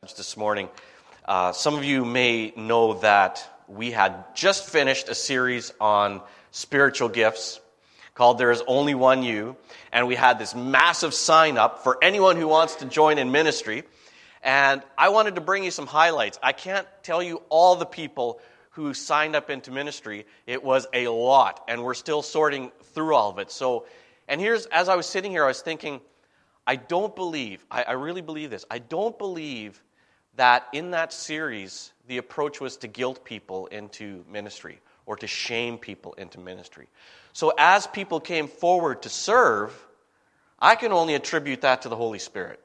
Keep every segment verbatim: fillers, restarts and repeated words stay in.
message this morning. Uh, some of you may know that we had just finished a series on spiritual gifts called There Is Only One You, and we had this massive sign-up for anyone who wants to join in ministry, and I wanted to bring you some highlights. I can't tell you all the people who signed up into ministry. It was a lot, and we're still sorting through all of it. So, and here's, as I was sitting here, I was thinking, I don't believe, I, I really believe this, I don't believe that in that series, the approach was to guilt people into ministry or to shame people into ministry. So as people came forward to serve, I can only attribute that to the Holy Spirit.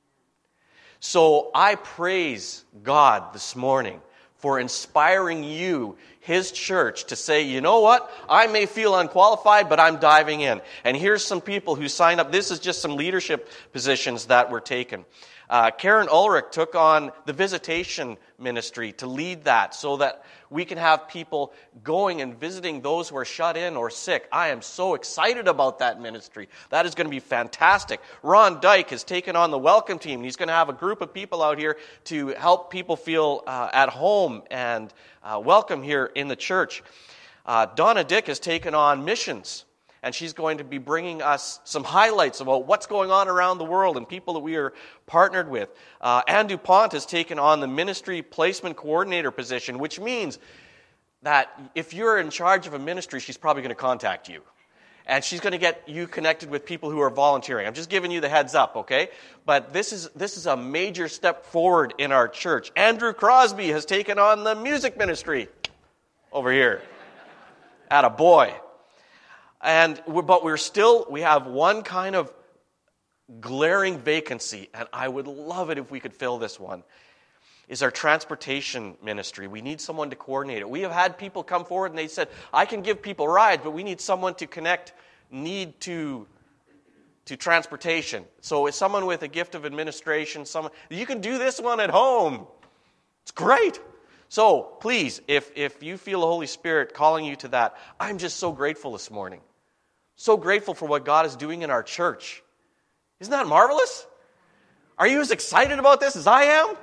So I praise God this morning for inspiring you, His church, to say, you know what, I may feel unqualified, but I'm diving in. And here's some people who signed up. This is just some leadership positions that were taken. Uh, Karen Ulrich took on the visitation ministry to lead that so that we can have people going and visiting those who are shut in or sick. I am so excited about that ministry. That is going to be fantastic. Ron Dyke has taken on the welcome team. He's going to have a group of people out here to help people feel uh, at home and uh, welcome here in the church. Uh, Donna Dick has taken on missions, and she's going to be bringing us some highlights about what's going on around the world and people that we are partnered with. Uh, Anne DuPont has taken on the ministry placement coordinator position, which means that if you're in charge of a ministry, she's probably going to contact you. And she's going to get you connected with people who are volunteering. I'm just giving you the heads up, okay? But this is this is a major step forward in our church. Andrew Crosby has taken on the music ministry over here. Atta boy. And we're, but we're still, we have one kind of glaring vacancy, and I would love it if we could fill this one, is our transportation ministry. We need someone to coordinate it. We have had people come forward and they said, I can give people rides, but we need someone to connect need to, to transportation. So it's someone with a gift of administration, someone, you can do this one at home. It's great. So please, if, if you feel the Holy Spirit calling you to that, I'm just so grateful this morning. So grateful for what God is doing in our church. Isn't that marvelous? Are you as excited about this as I am?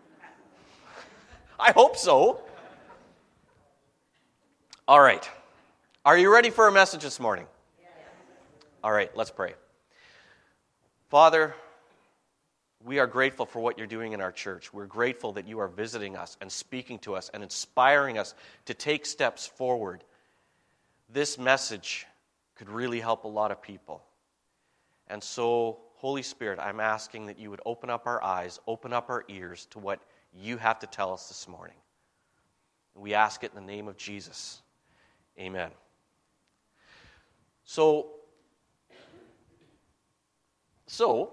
I hope so. All right. Are you ready for a message this morning? Yes. All right, let's pray. Father, we are grateful for what you're doing in our church. We're grateful that you are visiting us and speaking to us and inspiring us to take steps forward. This message could really help a lot of people. And so, Holy Spirit, I'm asking that you would open up our eyes, open up our ears to what you have to tell us this morning. We ask it in the name of Jesus. Amen. So, so,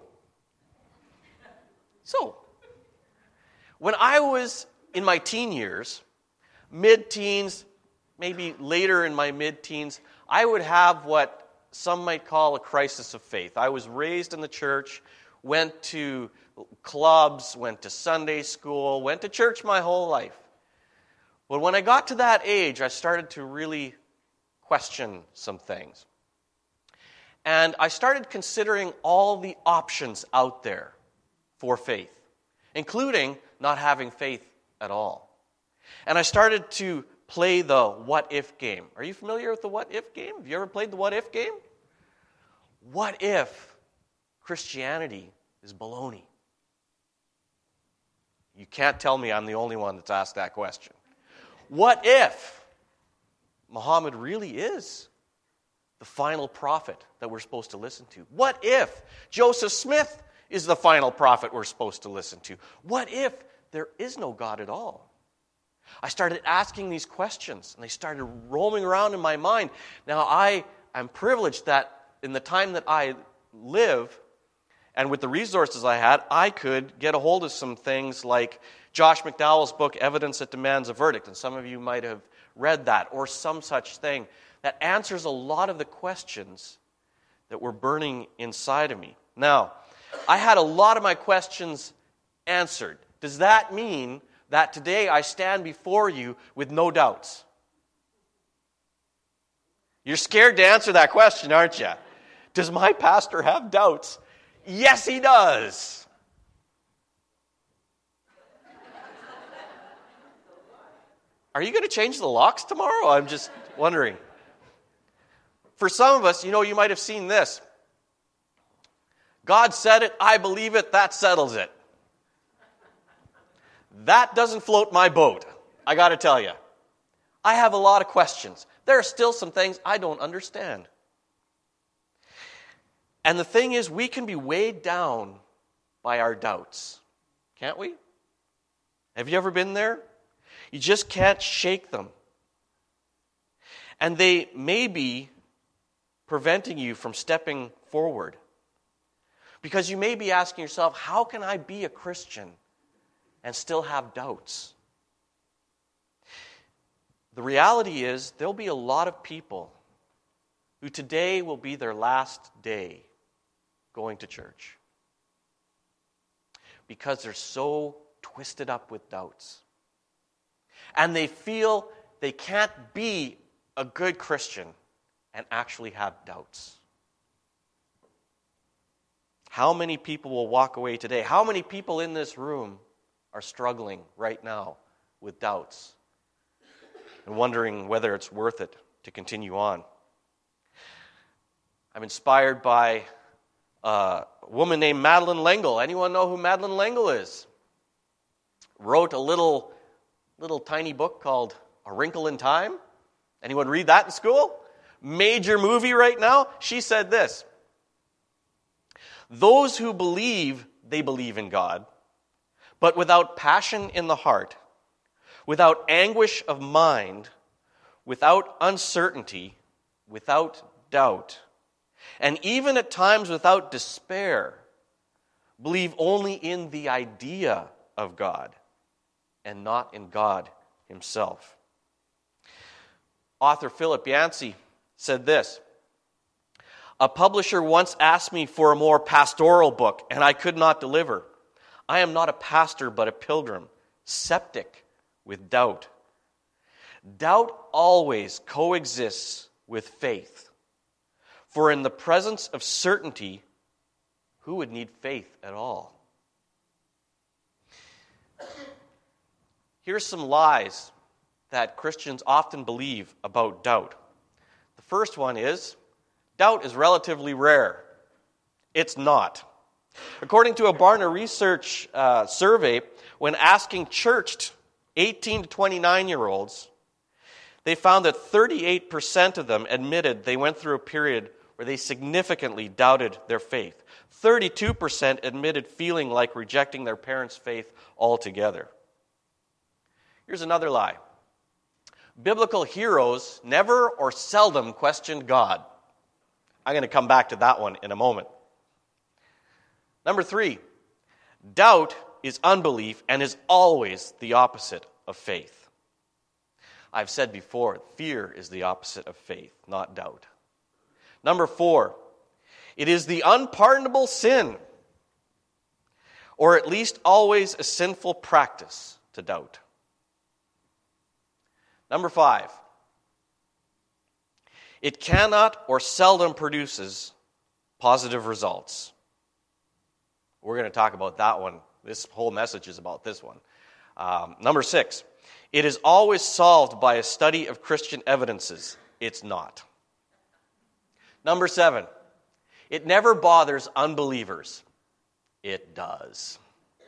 so, when I was in my teen years, mid-teens, maybe later in my mid-teens, I would have what some might call a crisis of faith. I was raised in the church, went to clubs, went to Sunday school, went to church my whole life. But when I got to that age, I started to really question some things. And I started considering all the options out there for faith, including not having faith at all. And I started to play the what-if game. Are you familiar with the what-if game? Have you ever played the what-if game? What if Christianity is baloney? You can't tell me I'm the only one that's asked that question. What if Muhammad really is the final prophet that we're supposed to listen to? What if Joseph Smith is the final prophet we're supposed to listen to? What if there is no God at all? I started asking these questions, and they started roaming around in my mind. Now, I am privileged that in the time that I live, and with the resources I had, I could get a hold of some things like Josh McDowell's book, Evidence That Demands a Verdict, and some of you might have read that, or some such thing, that answers a lot of the questions that were burning inside of me. Now, I had a lot of my questions answered. Does that mean that today I stand before you with no doubts? You're scared to answer that question, aren't you? Does my pastor have doubts? Yes, he does. Are you going to change the locks tomorrow? I'm just wondering. For some of us, you know, you might have seen this. God said it, I believe it, that settles it. That doesn't float my boat, I got to tell you. I have a lot of questions. There are still some things I don't understand. And the thing is, we can be weighed down by our doubts, can't we? Have you ever been there? You just can't shake them. And they may be preventing you from stepping forward. Because you may be asking yourself, how can I be a Christian and still have doubts? The reality is, there'll be a lot of people who today will be their last day going to church. Because they're so twisted up with doubts. And they feel they can't be a good Christian and actually have doubts. How many people will walk away today? How many people in this room are struggling right now with doubts and wondering whether it's worth it to continue on? I'm inspired by a woman named Madeleine L'Engle. Anyone know who Madeleine L'Engle is? Wrote a little, little tiny book called A Wrinkle in Time. Anyone read that in school? Major movie right now. She said this: those who believe they believe in God, but without passion in the heart, without anguish of mind, without uncertainty, without doubt, and even at times without despair, believe only in the idea of God and not in God himself. Author Philip Yancey said this: a publisher once asked me for a more pastoral book, and I could not deliver. I am not a pastor, but a pilgrim, septic with doubt. Doubt always coexists with faith. For in the presence of certainty, who would need faith at all? Here's some lies that Christians often believe about doubt. The first one is, doubt is relatively rare. It's not. According to a Barna Research uh, survey, when asking churched eighteen to twenty-nine-year-olds, they found that thirty-eight percent of them admitted they went through a period where they significantly doubted their faith. thirty-two percent admitted feeling like rejecting their parents' faith altogether. Here's another lie. Biblical heroes never or seldom questioned God. I'm going to come back to that one in a moment. Number three, doubt is unbelief and is always the opposite of faith. I've said before, fear is the opposite of faith, not doubt. Number four, it is the unpardonable sin, or at least always a sinful practice to doubt. Number five, it cannot or seldom produces positive results. We're going to talk about that one. This whole message is about this one. Um, number six, it is always solved by a study of Christian evidences. It's not. Number seven, it never bothers unbelievers. It does.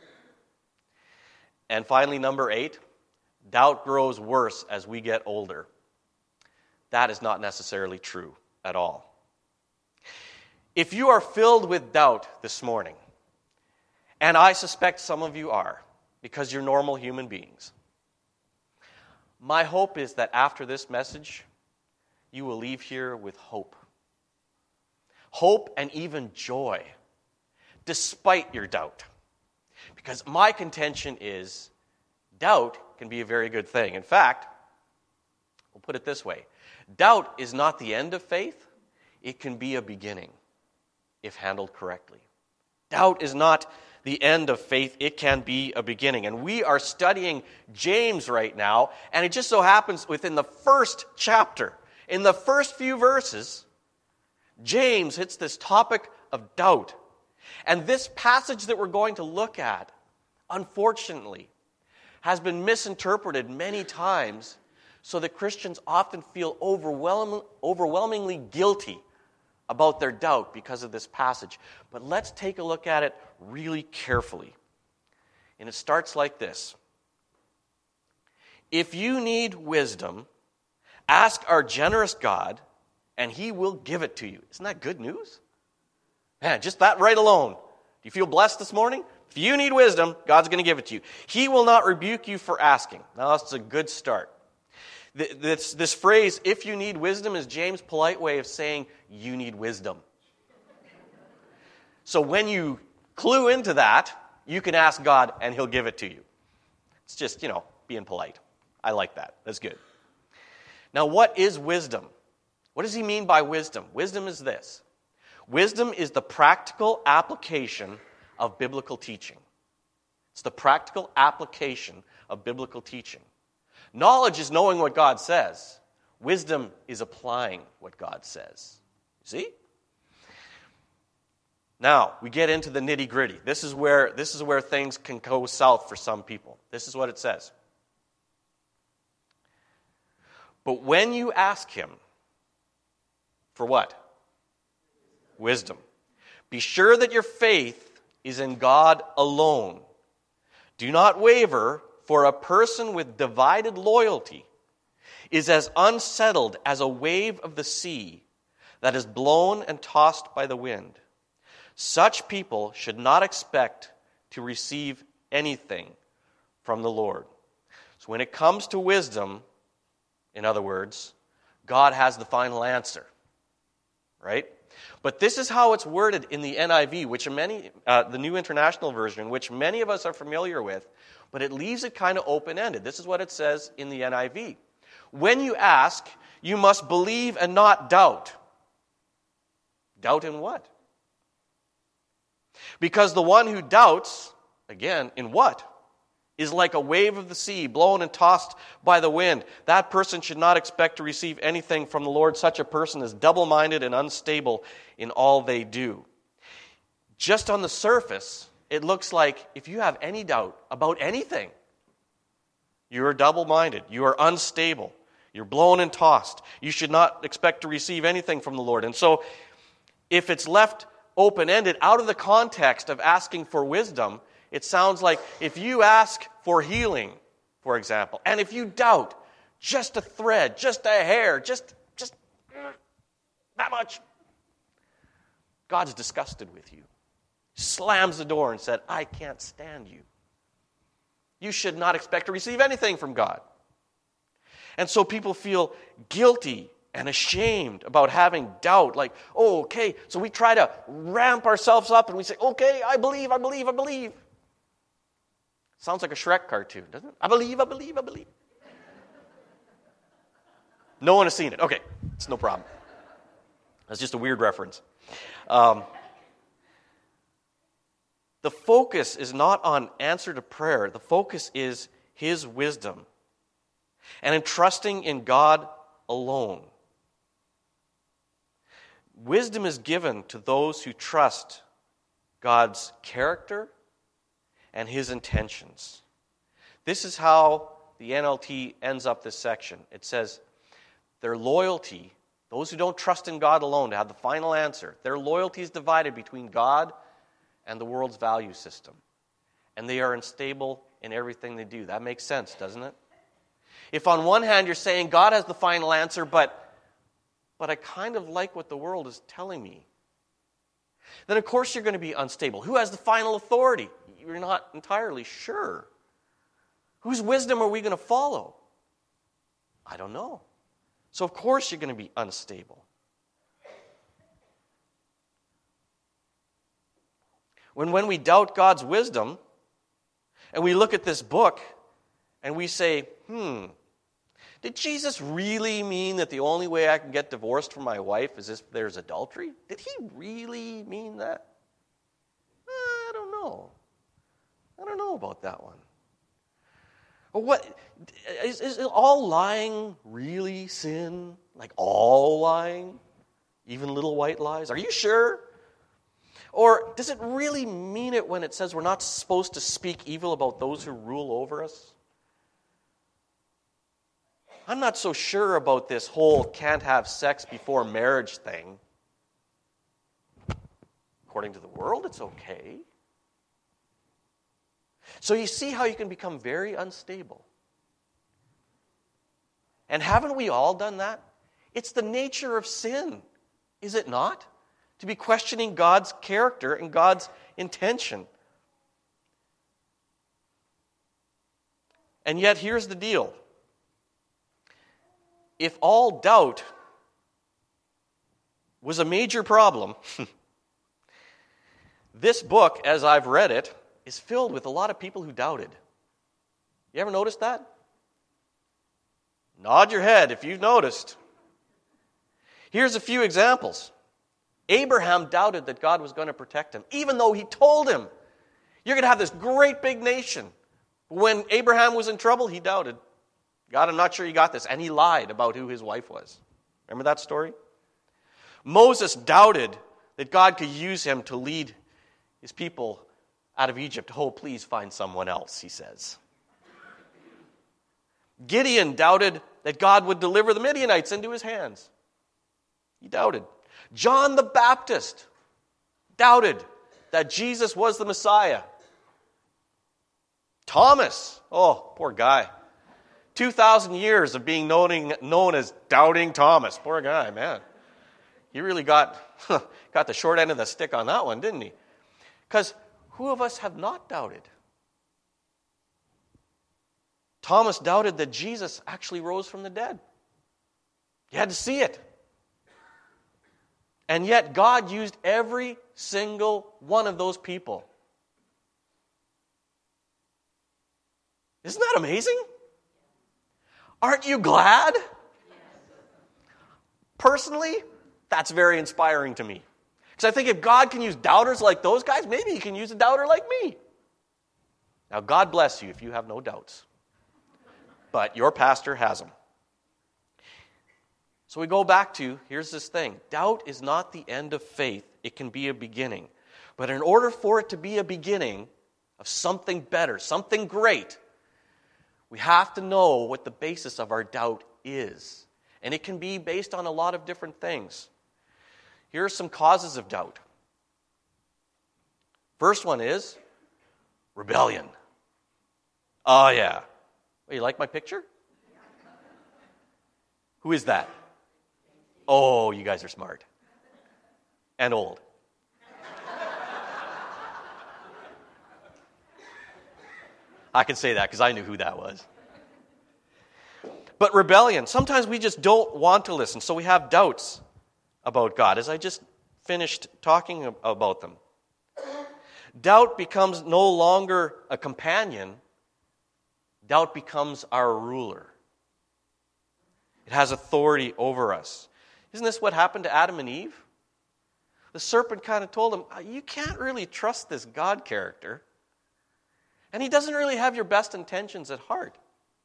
And finally, number eight, doubt grows worse as we get older. That is not necessarily true at all. If you are filled with doubt this morning, and I suspect some of you are, because you're normal human beings, my hope is that after this message, you will leave here with hope. Hope and even joy, despite your doubt. Because my contention is, doubt can be a very good thing. In fact, we'll put it this way. Doubt is not the end of faith. It can be a beginning, if handled correctly. Doubt is not the end of faith. It can be a beginning. And we are studying James right now, and it just so happens within the first chapter, in the first few verses, James hits this topic of doubt. And this passage that we're going to look at, unfortunately, has been misinterpreted many times so that Christians often feel overwhelming, overwhelmingly guilty about their doubt because of this passage. But let's take a look at it really carefully. And it starts like this. If you need wisdom, ask our generous God, and He will give it to you. Isn't that good news? Man, just that right alone. Do you feel blessed this morning? If you need wisdom, God's going to give it to you. He will not rebuke you for asking. Now, that's a good start. This, this phrase, if you need wisdom, is James' polite way of saying you need wisdom. So when you clue into that, you can ask God and He'll give it to you. It's just, you know, being polite. I like that. That's good. Now, what is wisdom? What does he mean by wisdom? Wisdom is this. Wisdom is the practical application of biblical teaching. It's the practical application of biblical teaching. Knowledge is knowing what God says. Wisdom is applying what God says. See? Now, we get into the nitty-gritty. This is where, this is where things can go south for some people. This is what it says. But when you ask Him, for what? Wisdom. Be sure that your faith is in God alone. Do not waver, for a person with divided loyalty is as unsettled as a wave of the sea that is blown and tossed by the wind. Such people should not expect to receive anything from the Lord. So when it comes to wisdom, in other words, God has the final answer. Right? But this is how it's worded in the N I V, which many, uh, the New International Version, which many of us are familiar with, but it leaves it kind of open-ended. This is what it says in the N I V. When you ask, you must believe and not doubt. Doubt in what? Because the one who doubts, again, in what? Is like a wave of the sea, blown and tossed by the wind. That person should not expect to receive anything from the Lord. Such a person is double-minded and unstable in all they do. Just on the surface, it looks like if you have any doubt about anything, you are double-minded, you are unstable, you're blown and tossed. You should not expect to receive anything from the Lord. And so, if it's left open-ended, out of the context of asking for wisdom, it sounds like if you ask for healing, for example, and if you doubt just a thread, just a hair, just, just that much, God's disgusted with you. Slams the door and said, I can't stand you. You should not expect to receive anything from God. And so people feel guilty and ashamed about having doubt. Like, oh, okay, so we try to ramp ourselves up and we say, okay, I believe, I believe, I believe. Sounds like a Shrek cartoon, doesn't it? I believe, I believe, I believe. No one has seen it. Okay, it's no problem. That's just a weird reference. Um, the focus is not on answer to prayer. The focus is His wisdom. And in trusting in God alone. Wisdom is given to those who trust God's character and His intentions. This is how the N L T ends up this section. It says, their loyalty, those who don't trust in God alone to have the final answer, their loyalty is divided between God and the world's value system. And they are unstable in everything they do. That makes sense, doesn't it? If on one hand you're saying God has the final answer, but, but I kind of like what the world is telling me, then of course you're going to be unstable. Who has the final authority? You're not entirely sure. Whose wisdom are we going to follow? I don't know. So of course you're going to be unstable. When, when we doubt God's wisdom, and we look at this book, and we say, hmm, did Jesus really mean that the only way I can get divorced from my wife is if there's adultery? Did He really mean that? I don't know. I don't know about that one. Or what, is, is all lying really sin? Like all lying? Even little white lies? Are you sure? Or does it really mean it when it says we're not supposed to speak evil about those who rule over us? I'm not so sure about this whole can't have sex before marriage thing. According to the world, it's okay. So you see how you can become very unstable. And haven't we all done that? It's the nature of sin, is it not? To be questioning God's character and God's intention. And yet, here's the deal. If all doubt was a major problem, this book, as I've read it, is filled with a lot of people who doubted. You ever noticed that? Nod your head if you've noticed. Here's a few examples. Abraham doubted that God was going to protect him, even though he told him, you're going to have this great big nation. When Abraham was in trouble, he doubted. God, I'm not sure you got this. And he lied about who his wife was. Remember that story? Moses doubted that God could use him to lead his people out of Egypt. Oh, please find someone else, he says. Gideon doubted that God would deliver the Midianites into his hands. He doubted. John the Baptist doubted that Jesus was the Messiah. Thomas, oh, poor guy. two thousand years of being known, known as Doubting Thomas. Poor guy, man. He really got, got the short end of the stick on that one, didn't he? Because who of us have not doubted? Thomas doubted that Jesus actually rose from the dead. He had to see it. And yet God used every single one of those people. Isn't that amazing? Aren't you glad? Personally, that's very inspiring to me. Because I think if God can use doubters like those guys, maybe he can use a doubter like me. Now, God bless you if you have no doubts. But your pastor has them. So we go back to, here's this thing. Doubt is not the end of faith. It can be a beginning. But in order for it to be a beginning of something better, something great, we have to know what the basis of our doubt is. And it can be based on a lot of different things. Here are some causes of doubt. First one is rebellion. Oh, yeah. Oh, you like my picture? Who is that? Oh, you guys are smart. And old. I can say that because I knew who that was. But rebellion. Sometimes we just don't want to listen, so we have doubts about God, as I just finished talking about them. Doubt becomes no longer a companion. Doubt becomes our ruler. It has authority over us. Isn't this what happened to Adam and Eve? The serpent kind of told them, you can't really trust this God character. And he doesn't really have your best intentions at heart.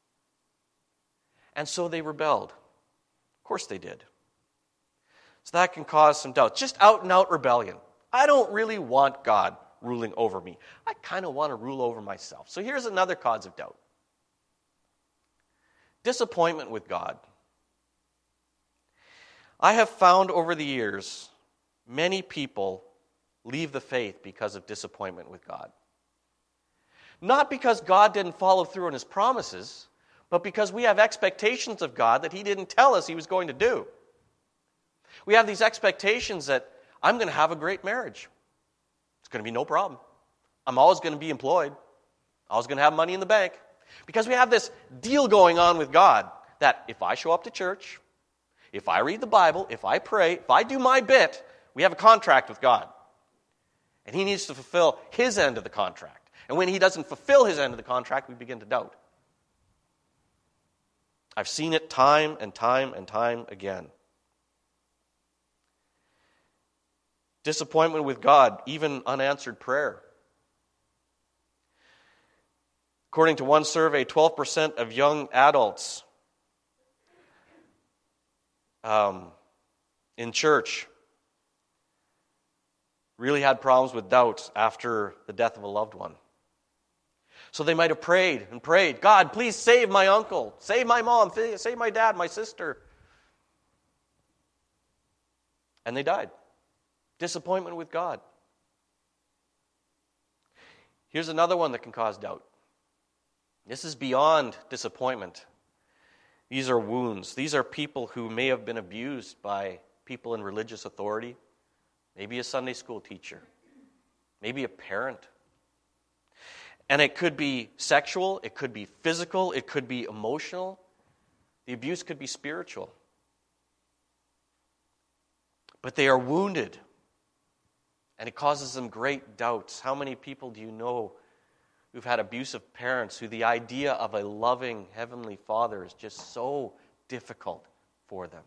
And so they rebelled. Of course they did. So that can cause some doubt. Just out and out rebellion. I don't really want God ruling over me. I kind of want to rule over myself. So here's another cause of doubt. Disappointment with God. I have found over the years many people leave the faith because of disappointment with God. Not because God didn't follow through on his promises, but because we have expectations of God that he didn't tell us he was going to do. We have these expectations that I'm going to have a great marriage. It's going to be no problem. I'm always going to be employed. Always going to have money in the bank. Because we have this deal going on with God that if I show up to church, if I read the Bible, if I pray, if I do my bit, we have a contract with God. And he needs to fulfill his end of the contract. And when he doesn't fulfill his end of the contract, we begin to doubt. I've seen it time and time and time again. Disappointment with God, even unanswered prayer. According to one survey, twelve percent of young adults um, in church really had problems with doubts after the death of a loved one. So they might have prayed and prayed, God, please save my uncle, save my mom, save my dad, my sister. And they died. Disappointment with God. Here's another one that can cause doubt. This is beyond disappointment. These are wounds. These are people who may have been abused by people in religious authority, maybe a Sunday school teacher, maybe a parent. And it could be sexual, it could be physical, it could be emotional. The abuse could be spiritual. But they are wounded, and it causes them great doubts. How many people do you know who've had abusive parents, who the idea of a loving Heavenly Father is just so difficult for them?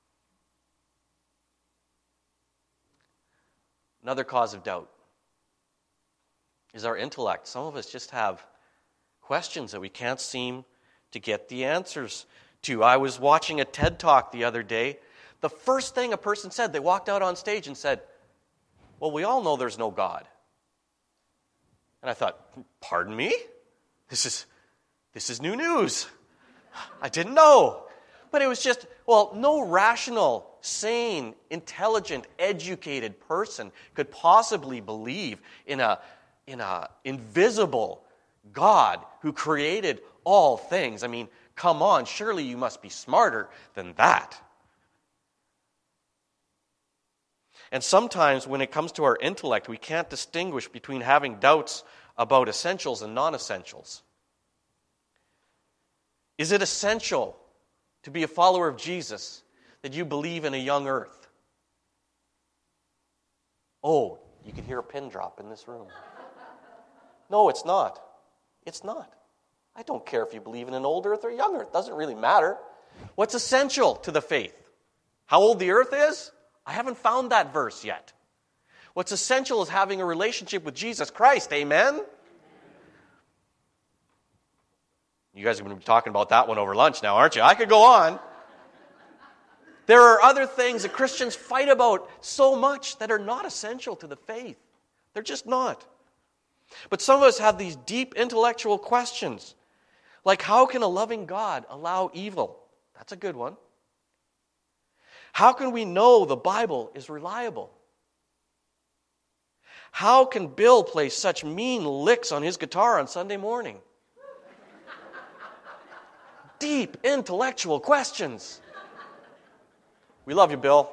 Another cause of doubt is our intellect. Some of us just have questions that we can't seem to get the answers to. I was watching a TED Talk the other day. The first thing a person said, they walked out on stage and said, well, we all know there's no God. And I thought, pardon me? This is this is new news. I didn't know. But it was just, well, no rational, sane, intelligent, educated person could possibly believe in a in a invisible God who created all things. I mean, come on, surely you must be smarter than that. And sometimes when it comes to our intellect, we can't distinguish between having doubts about essentials and non-essentials. Is it essential to be a follower of Jesus that you believe in a young earth? Oh, you can hear a pin drop in this room. No, it's not. It's not. I don't care if you believe in an old earth or a young earth. It doesn't really matter. What's essential to the faith? How old the earth is? I haven't found that verse yet. What's essential is having a relationship with Jesus Christ. Amen? You guys are going to be talking about that one over lunch now, aren't you? I could go on. There are other things that Christians fight about so much that are not essential to the faith. They're just not. But some of us have these deep intellectual questions. Like, how can a loving God allow evil? That's a good one. How can we know the Bible is reliable? How can Bill play such mean licks on his guitar on Sunday morning? Deep intellectual questions. We love you, Bill.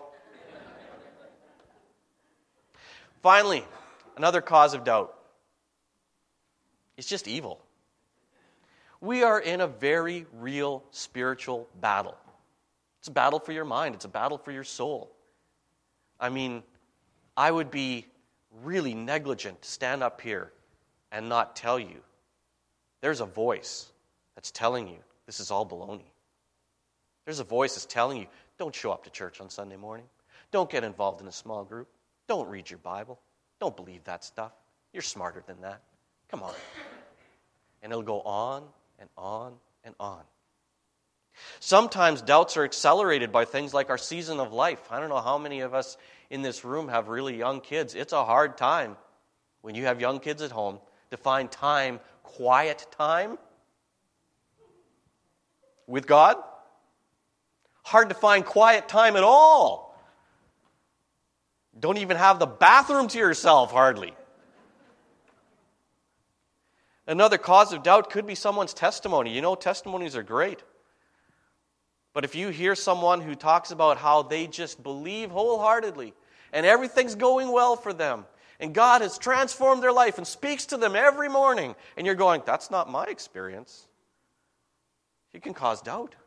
Finally, another cause of doubt is just evil. We are in a very real spiritual battle. It's a battle for your mind. It's a battle for your soul. I mean, I would be really negligent to stand up here and not tell you. There's a voice that's telling you this is all baloney. There's a voice that's telling you, don't show up to church on Sunday morning. Don't get involved in a small group. Don't read your Bible. Don't believe that stuff. You're smarter than that. Come on. And it'll go on and on and on. Sometimes doubts are accelerated by things like our season of life. I don't know how many of us in this room have really young kids. It's a hard time when you have young kids at home to find time, quiet time with God. Hard to find quiet time at all. Don't even have the bathroom to yourself, hardly. Another cause of doubt could be someone's testimony. You know, testimonies are great. But if you hear someone who talks about how they just believe wholeheartedly and everything's going well for them and God has transformed their life and speaks to them every morning and you're going, that's not my experience, it can cause doubt.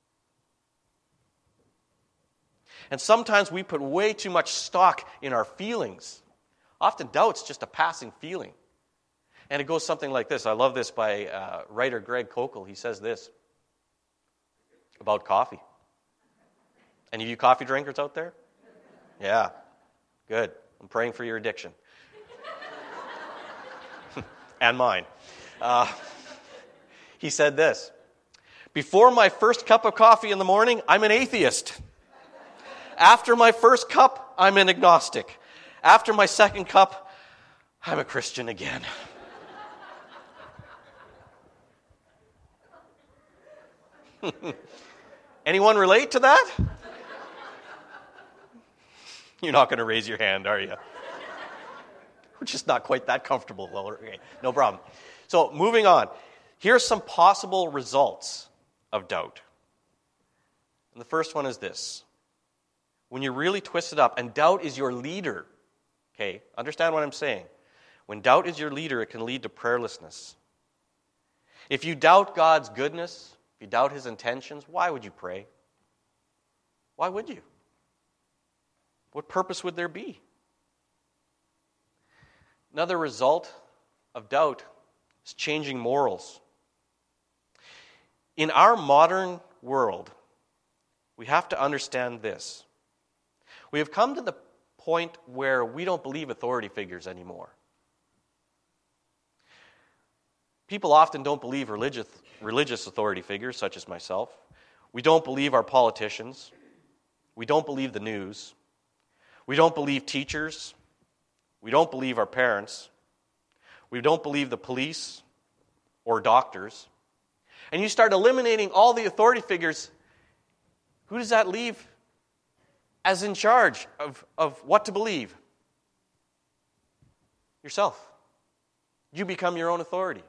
And sometimes we put way too much stock in our feelings. Often doubt's just a passing feeling. And it goes something like this. I love this by uh, writer Greg Koukl. He says this about coffee. Any of you coffee drinkers out there? Yeah, good. I'm praying for your addiction. And mine. Uh, he said this, before my first cup of coffee in the morning, I'm an atheist. After my first cup, I'm an agnostic. After my second cup, I'm a Christian again. Anyone relate to that? You're not going to raise your hand, are you? We're just not quite that comfortable. Well, okay, no problem. So moving on. Here's some possible results of doubt. And the first one is this. When you're really twisted up, and doubt is your leader, okay, understand what I'm saying. When doubt is your leader, it can lead to prayerlessness. If you doubt God's goodness, if you doubt His intentions, why would you pray? Why would you? What purpose would there be? Another result of doubt is changing morals. In our modern world, we have to understand this. We have come to the point where we don't believe authority figures anymore. People often don't believe religious, religious authority figures, such as myself. We don't believe our politicians. We don't believe the news. We don't believe teachers. We don't believe our parents. We don't believe the police or doctors. And you start eliminating all the authority figures. Who does that leave as in charge of, of what to believe? Yourself. You become your own authority.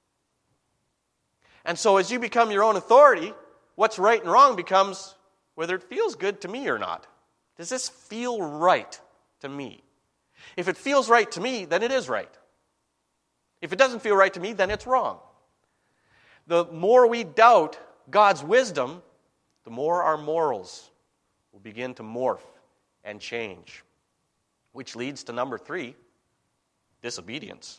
And so as you become your own authority, what's right and wrong becomes whether it feels good to me or not. Does this feel right to me? If it feels right to me, then it is right. If it doesn't feel right to me, then it's wrong. The more we doubt God's wisdom, the more our morals will begin to morph and change. Which leads to number three, disobedience.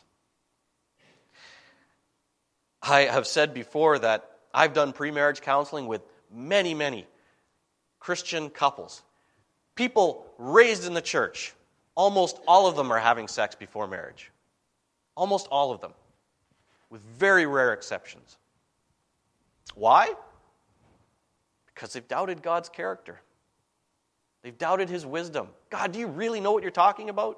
I have said before that I've done pre-marriage counseling with many, many Christian couples. People raised in the church. Almost all of them are having sex before marriage. Almost all of them. With very rare exceptions. Why? Because they've doubted God's character. They've doubted His wisdom. God, do you really know what you're talking about?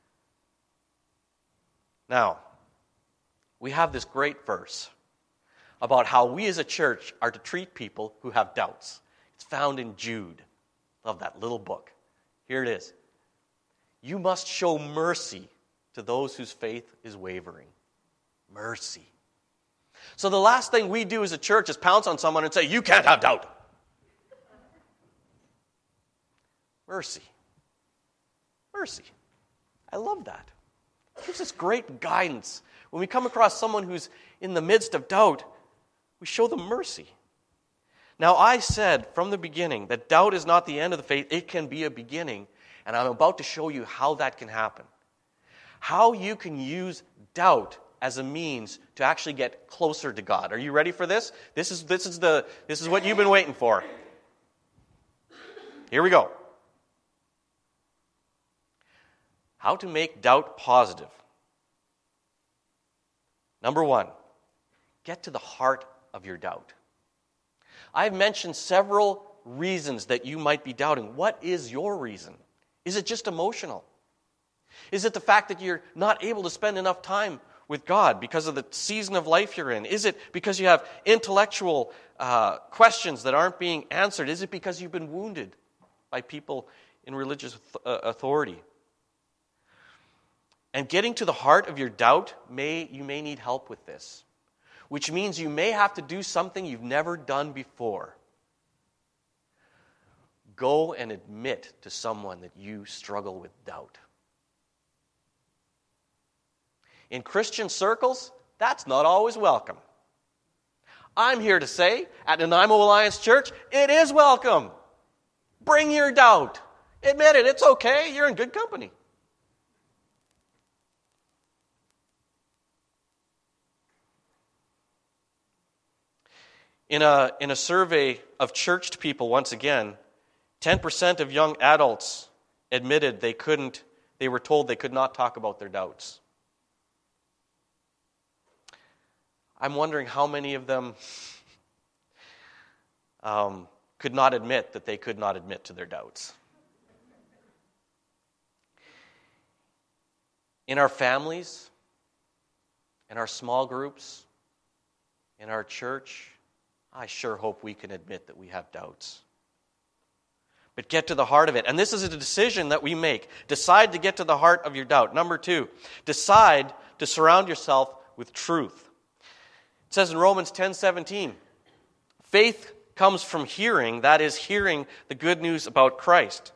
Now, we have this great verse about how we as a church are to treat people who have doubts. It's found in Jude. Love that little book. Here it is. You must show mercy to those whose faith is wavering. Mercy. So the last thing we do as a church is pounce on someone and say, you can't have doubt. Mercy. Mercy. I love that. It gives us great guidance. When we come across someone who's in the midst of doubt, we show them mercy. Now, I said from the beginning that doubt is not the end of the faith. It can be a beginning. And I'm about to show you how that can happen. How you can use doubt as a means to actually get closer to God. Are you ready for this? This is, this is, the, this is what you've been waiting for. Here we go. How to make doubt positive. Number one, get to the heart of your doubt. I've mentioned several reasons that you might be doubting. What is your reason? Is it just emotional? Is it the fact that you're not able to spend enough time with God because of the season of life you're in? Is it because you have intellectual uh, questions that aren't being answered? Is it because you've been wounded by people in religious authority? And getting to the heart of your doubt, may you may need help with this, which means you may have to do something you've never done before. Go and admit to someone that you struggle with doubt. In Christian circles, that's not always welcome. I'm here to say, at Nanaimo Alliance Church, it is welcome. Bring your doubt. Admit it. It's okay. You're in good company. In a, in a survey of churched people, once again, ten percent of young adults admitted they couldn't, they were told they could not talk about their doubts. I'm wondering how many of them um, could not admit that they could not admit to their doubts. In our families, in our small groups, in our church, I sure hope we can admit that we have doubts. But get to the heart of it. And this is a decision that we make. Decide to get to the heart of your doubt. Number two, decide to surround yourself with truth. It says in Romans ten seventeen, faith comes from hearing, that is, hearing the good news about Christ.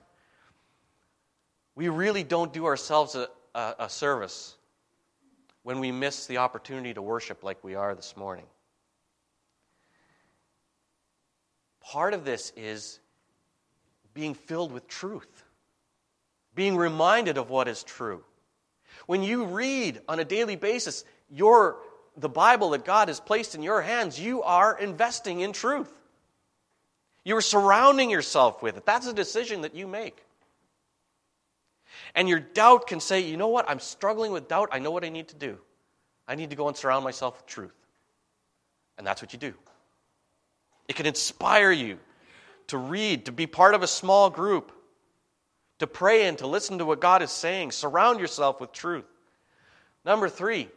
We really don't do ourselves a, a, a service when we miss the opportunity to worship like we are this morning. Part of this is being filled with truth, being reminded of what is true. When you read on a daily basis your the Bible that God has placed in your hands, you are investing in truth. You are surrounding yourself with it. That's a decision that you make. And your doubt can say, you know what, I'm struggling with doubt. I know what I need to do. I need to go and surround myself with truth. And that's what you do. It can inspire you to read, to be part of a small group, to pray and to listen to what God is saying. Surround yourself with truth. Number three,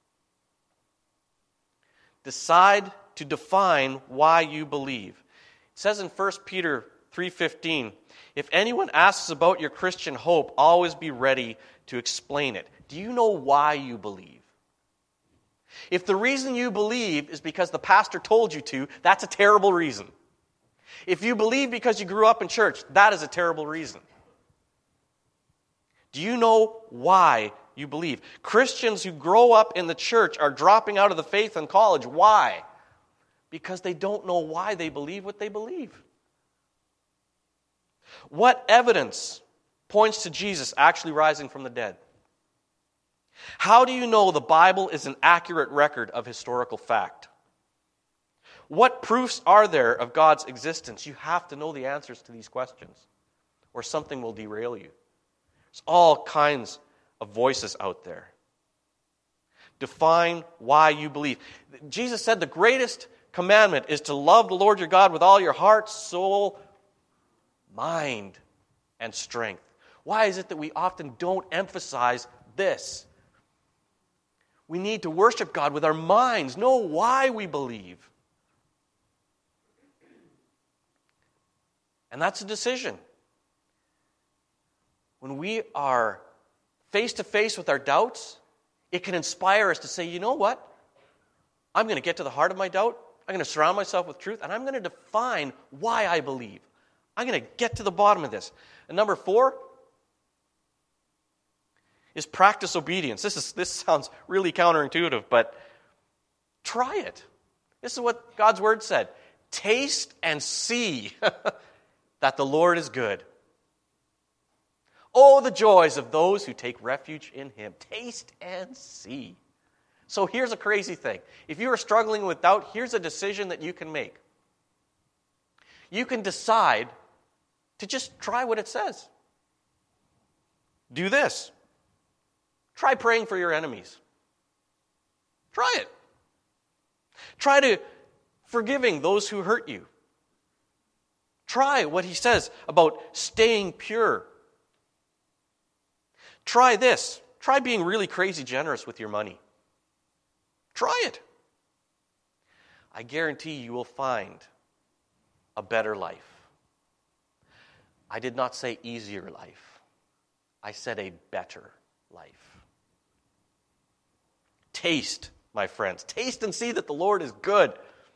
decide to define why you believe. It says in First Peter three fifteen, if anyone asks about your Christian hope, always be ready to explain it. Do you know why you believe? If the reason you believe is because the pastor told you to, that's a terrible reason. If you believe because you grew up in church, that is a terrible reason. Do you know why you believe? Christians who grow up in the church are dropping out of the faith in college. Why? Because they don't know why they believe what they believe. What evidence points to Jesus actually rising from the dead? How do you know the Bible is an accurate record of historical fact? What proofs are there of God's existence? You have to know the answers to these questions, or something will derail you. There's all kinds of voices out there. Define why you believe. Jesus said the greatest commandment is to love the Lord your God with all your heart, soul, mind, and strength. Why is it that we often don't emphasize this? We need to worship God with our minds, know why we believe. And that's a decision. When we are face to face with our doubts, it can inspire us to say, you know what? I'm going to get to the heart of my doubt. I'm going to surround myself with truth, and I'm going to define why I believe. I'm going to get to the bottom of this. And number four is practice obedience. This is this sounds really counterintuitive, but try it. This is what God's Word said. Taste and see that the Lord is good. Oh, the joys of those who take refuge in Him. Taste and see. So here's a crazy thing. If you are struggling with doubt, here's a decision that you can make. You can decide to just try what it says. Do this. Try praying for your enemies. Try it. Try to forgiving those who hurt you. Try what he says about staying pure. Try this. Try being really crazy generous with your money. Try it. I guarantee you will find a better life. I did not say easier life. I said a better life. Taste, my friends. Taste and see that the Lord is good.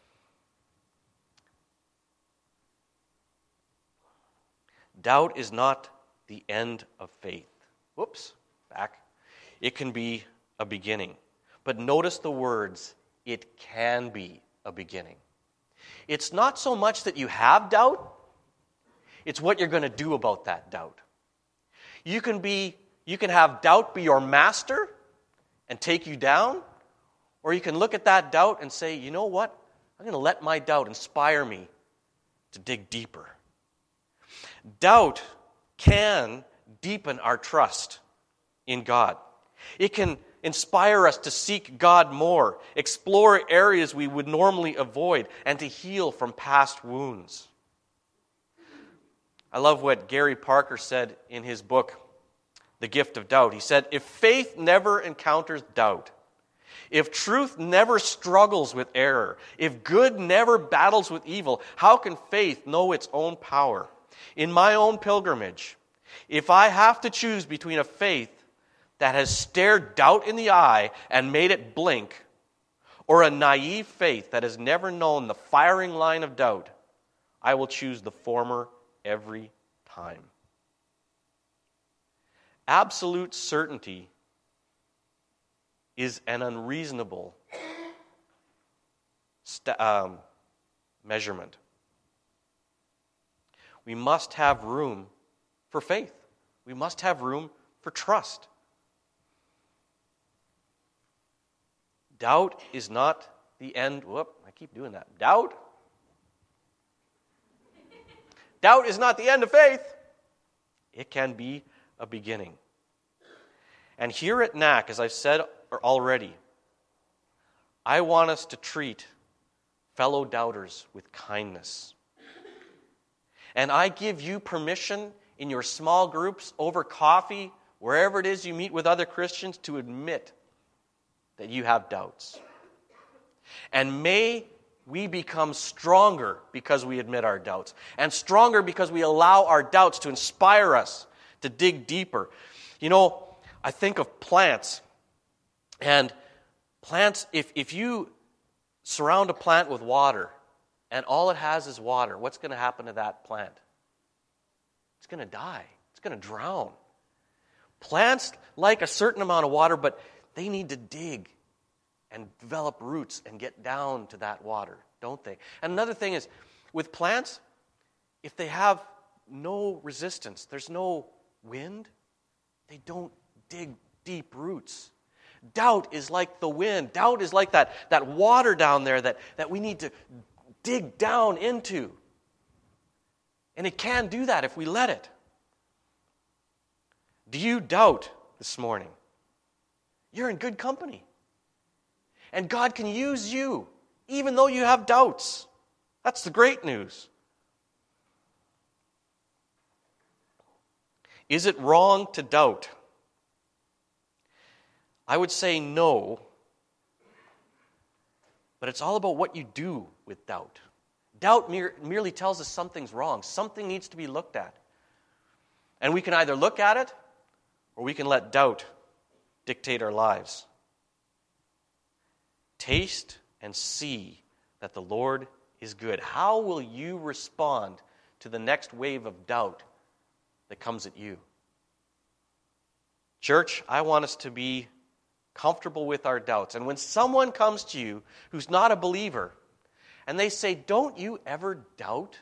Doubt is not the end of faith. Whoops, back. It can be a beginning. But notice the words, it can be a beginning. It's not so much that you have doubt, it's what you're going to do about that doubt. You can be, you can have doubt be your master and take you down, or you can look at that doubt and say, you know what? I'm going to let my doubt inspire me to dig deeper. Doubt can deepen our trust in God. It can inspire us to seek God more, explore areas we would normally avoid, and to heal from past wounds. I love what Gary Parker said in his book, The Gift of Doubt. He said, if faith never encounters doubt, If truth never struggles with error, if good never battles with evil, how can faith know its own power? In my own pilgrimage, if I have to choose between a faith that has stared doubt in the eye and made it blink, or a naive faith that has never known the firing line of doubt, I will choose the former every time. Absolute certainty is an unreasonable st- um, measurement. We must have room for faith. We must have room for trust. Doubt is not the end. Whoop, I keep doing that. Doubt? Doubt is not the end of faith. It can be a beginning. And here at N A C, as I've said already, I want us to treat fellow doubters with kindness. And I give you permission in your small groups, over coffee, wherever it is you meet with other Christians, to admit that you have doubts. And may we become stronger because we admit our doubts, and stronger because we allow our doubts to inspire us to dig deeper. You know, I think of plants, and plants, if, if you surround a plant with water, and all it has is water, what's going to happen to that plant? It's going to die. It's going to drown. Plants like a certain amount of water, but they need to dig and develop roots and get down to that water, don't they? And another thing is, with plants, if they have no resistance, there's no wind, they don't dig deep roots. Doubt is like the wind. Doubt is like that, that water down there that, that we need to dig down into. And it can do that if we let it. Do you doubt this morning? You're in good company. And God can use you, even though you have doubts. That's the great news. Is it wrong to doubt? I would say no, but it's all about what you do with doubt. Doubt mere, merely tells us something's wrong. Something needs to be looked at. And we can either look at it, or we can let doubt dictate our lives. Taste and see that the Lord is good. How will you respond to the next wave of doubt that comes at you? Church, I want us to be comfortable with our doubts. And when someone comes to you who's not a believer, and they say, "Don't you ever doubt?"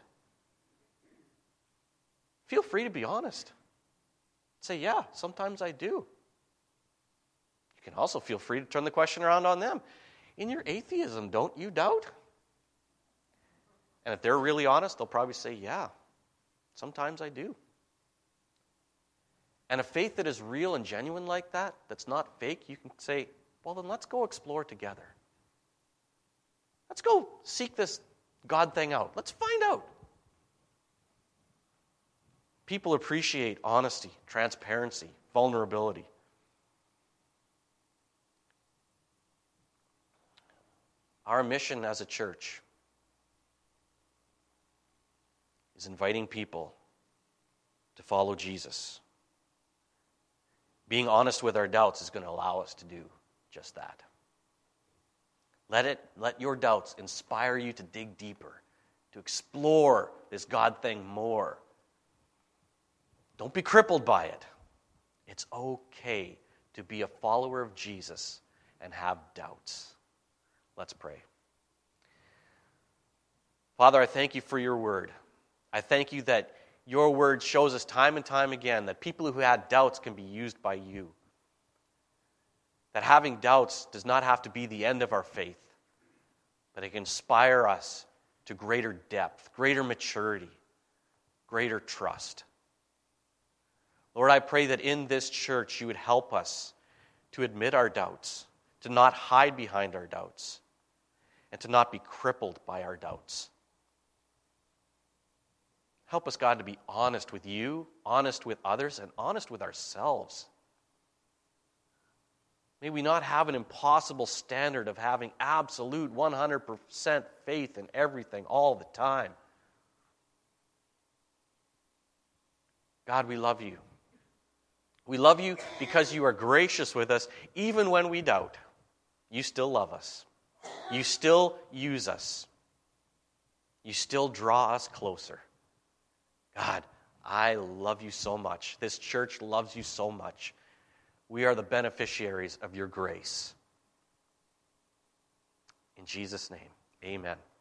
Feel free to be honest. Say, "Yeah, sometimes I do." You can also feel free to turn the question around on them. In your atheism, don't you doubt? And if they're really honest, they'll probably say, "Yeah, sometimes I do." And a faith that is real and genuine like that, that's not fake, you can say, "Well, then let's go explore together. Let's go seek this God thing out. Let's find out." People appreciate honesty, transparency, vulnerability. Our mission as a church is inviting people to follow Jesus. Being honest with our doubts is going to allow us to do just that. Let it, let your doubts inspire you to dig deeper, to explore this God thing more. Don't be crippled by it. It's okay to be a follower of Jesus and have doubts. Let's pray. Father, I thank you for your word. I thank you that your word shows us time and time again that people who had doubts can be used by you. That having doubts does not have to be the end of our faith, but it can inspire us to greater depth, greater maturity, greater trust. Lord, I pray that in this church you would help us to admit our doubts, to not hide behind our doubts, and to not be crippled by our doubts. Help us, God, to be honest with you, honest with others, and honest with ourselves. May we not have an impossible standard of having absolute one hundred percent faith in everything all the time. God, we love you. We love you because you are gracious with us even when we doubt. You still love us. You still use us. You still draw us closer. God, I love you so much. This church loves you so much. We are the beneficiaries of your grace. In Jesus' name, amen.